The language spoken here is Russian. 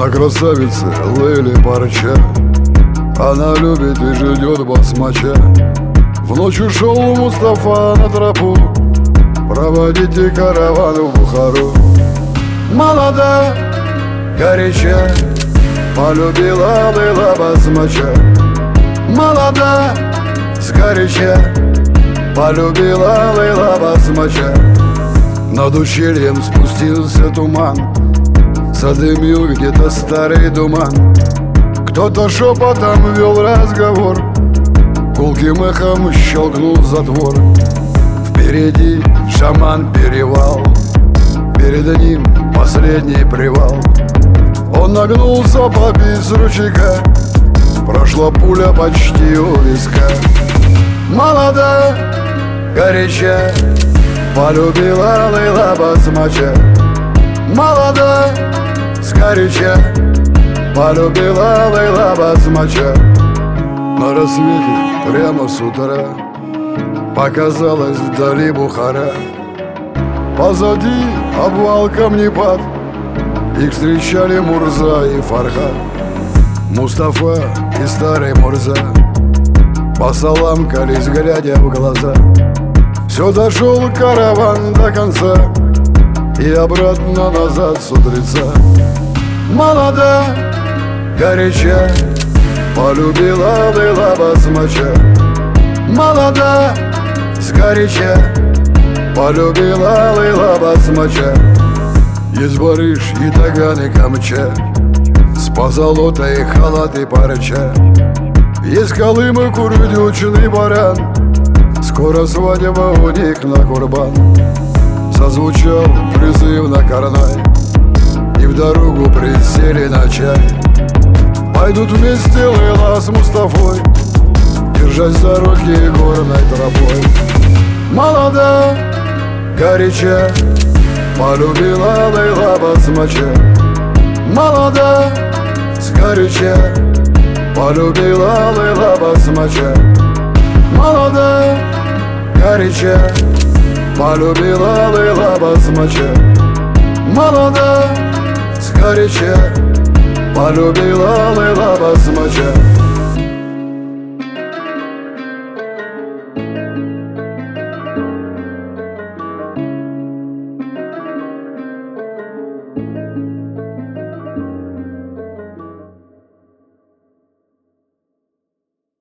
На красавице Лейли парча, она любит и ждет басмача. В ночь ушел Мустафа на тропу проводите караван в Бухару. Молода, горяча, полюбила Лейла басмача. Молода, сгоряча, полюбила Лейла басмача. Над ущельем спустился туман, задымил где-то старый туман. Кто-то шепотом вел разговор, гулким эхом щелкнул затвор. Впереди шаман перевал, перед ним последний привал. Он нагнулся попить с ручейка, прошла пуля почти у виска. Молода, горяча, полюбила Лейла басмача. Молода, сгоряча, полюбила Лейла басмача. На рассвете прямо с утра показалась вдали Бухара. Позади обвал камнепад, их встречали Мурза и Фархад. Мустафа и старый Мурза посаламкались, глядя в глаза. Все дошел караван до конца и обратно назад с утреца. Молода, горяча, полюбила Лейла басмача. Молода, сгоряча, полюбила Лейла басмача. Есть барыш и таган и камча, с позолотой халат и парча. Есть колым и курдючный баран, скоро свадьба у них на курбан. Зазвучал призыв на карнай, и в дорогу присели на чай. Пойдут вместе Лейла с Мустафой, держась за руки горной тропой. Молода, горяча, полюбила Лейла басмача. Молода, сгоряча, полюбила Лейла басмача. Молода, горяча, полюбила Лейла басмача. Молода, сгоряча, полюбила Лейла басмача.